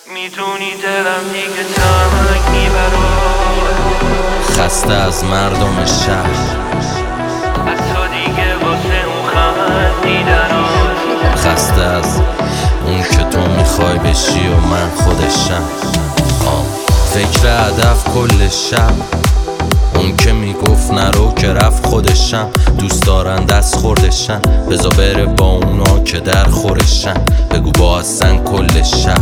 میدونی دلم دیگه تنگ میبرد، خسته از مردم شهر، حتی دیگه واسه اون خندیدنات، خسته از اون که تو میخوای بشی و من خودشم. فکر هدف کل شب، اون که میگفت نرو که رفت خودشم. دوست دارن دست خوردشن، بزا بره با اونا که در خورشن. بگو با هستن کل شهر.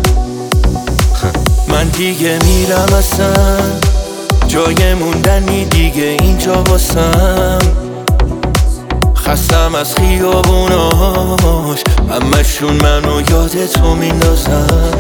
من دیگه میرم اصلا، جای موندنی دیگه اینجا واسم. خستم از خیابوناش، همشون منو یاد تو میندازن.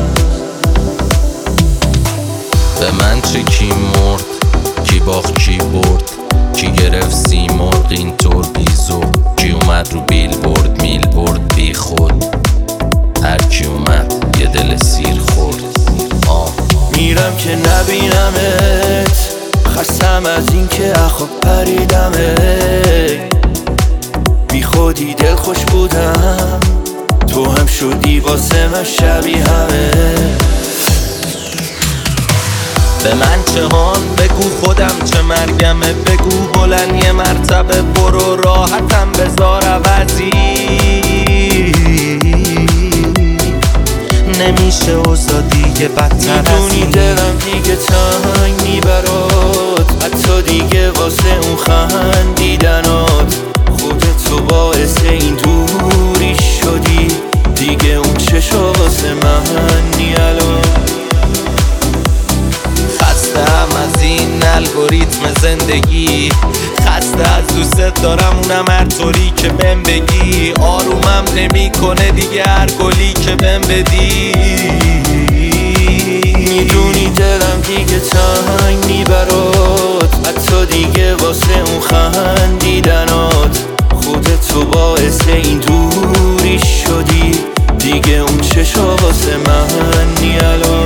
به من چه کی مرد، کی باخت کی برد، کی گرفت سیمرغ اینطور بیزو، کی اومد رو بیل برد میل برد بی خود. هر کی اومد یه دل سیر خورد. میرم که نبینمت، خستم از این که اخو پریدمت. بی خودی دل خوش بودم، تو هم شدی واسه من شبیهمه. به من چه هان بگو خودم چه مرگمه، بگو بلند یه مرتبه برو راحتم بذار عوضی. نمیشه اوضاع دیگه بدتر از این. میدونی دلم دیگه تنگ میبرد، حتی دیگه واسه اون خندیدنات. خودت تو باعث این دوری شدی، دیگه اون چشا واسه من نیالو. خستم از این الگوریتم زندگی، خسته از دوست دارم اونم هر طوری که بهم بگی. آرومم نمیکنه دیگه هر گلی که بهم بدی. میدونی دلم دیگه تنگ میبرد، حتی دیگه واسه اون خندیدنات. خودت تو باعث این دوری شدی، دیگه اون چشا واسه من نیالو.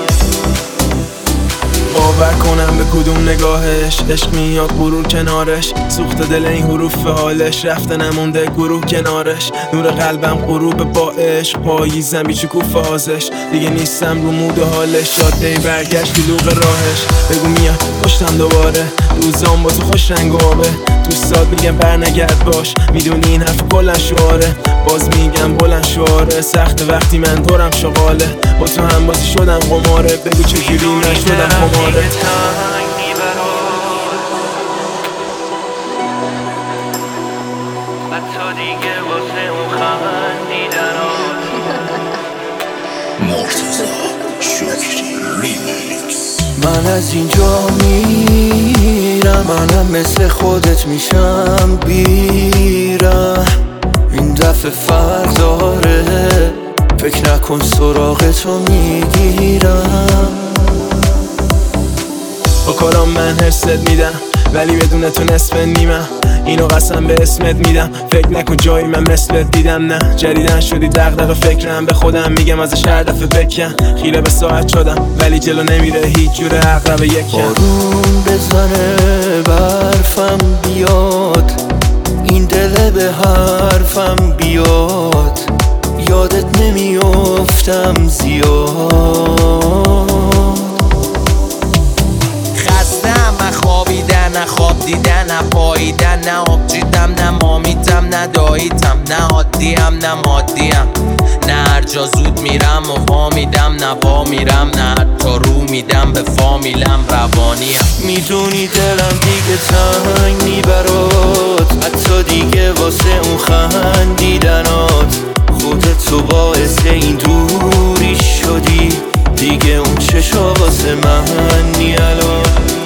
باور کنم به کدوم نگاهش، عشق میاد غرور کنارش. سوخت دل این حروف حالش، رفته نمونده گروه کنارش. نور قلبم غروب با عشق، پاییزم بی شکوفه آزش. دیگه نیستم رو مود و حالش، جاده برگشت دلوغ راهش. بگو میاد پشتم دوباره، روزام با تو خوش رنگ و آبه. دوستات میگم برنگرد باش، میدونی این حرف کلن شعاره. باز میگم بلند شعاره، سخت وقتی من دورم شغاله. با تو هم بازی شدم قماره، بگو چجوری نشدم قماره. تنگ میبرد، حتی دیگه واسه اون خندیدنات. مرتضی شکری ریمیکس. من از اینجا میرم، منم مثل خودت میشم بیرم. این دفعه فرق داره، فکر نکن سراغ تو میگیرم. با کارام من حست میدم، ولی بدون تو نصف نیمم. اینو قسم به اسمت میدم، فکر نکن جایی من مثلت دیدم. نه جدیدن شدی دغدغه فکرم، به خودم میگم ازش هر دفعه بکن. خیره به ساعت شدم ولی جلو نمیره هیچ جوره عقرب یکم. بارون بزنه برفم بیاد، این دل به حرفم بیاد. یادت نمیافتم زیاد. خستم خوابیدن، نه خواب دیدن، نه پاییدن، نه آب چیدم، نه مامیتم، نه داییتم، نه عادیم نه مادیم. نه هر جا زود میرم و وا میدم، نه وا میرم، نه حتی رو میدم به فامیلم روانیم. میدونی دلم دیگه تنگ میبرد، حتی دیگه واسه اون خندیدنات. خودت تو باعث این دوری شدی، دیگه اون چشا واسه من نیالو.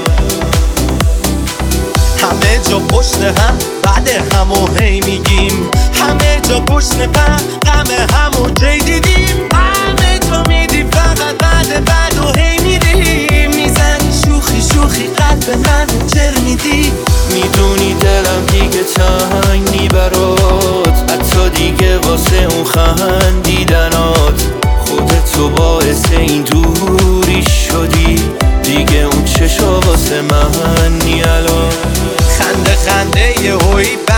همه جا پشت هم بعد همو هی میگیم، همه جا پشت غم همو کی دیدیم. همه جا میدی فقط بعد و هی میریم. میزنی شوخی شوخی قلب من چر میدی. میدونی دلم دیگه تنگ میبرد، حتی دیگه واسه اون خندیدنات. خودت تو باعث این دوری شدی، دیگه اون چشا واسه من نیالو. خنده یه هوی